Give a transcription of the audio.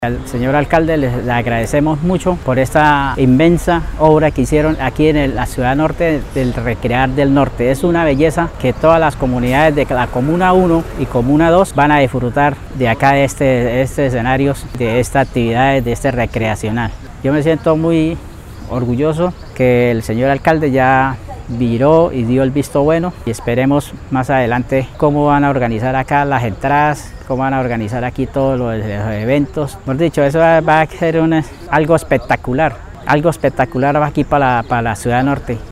Al señor alcalde le agradecemos mucho por esta inmensa obra que hicieron aquí en la ciudad norte del Recrear del Norte. Es una belleza que todas las comunidades de la Comuna 1 y Comuna 2 van a disfrutar de acá de este escenario, de estas actividades, de este recreacional. Yo me siento muy orgulloso que el señor alcalde ya viró y dio el visto bueno, y esperemos más adelante cómo van a organizar acá las entradas, cómo van a organizar aquí todos los eventos. Por dicho, eso va a ser algo espectacular aquí para la ciudad norte.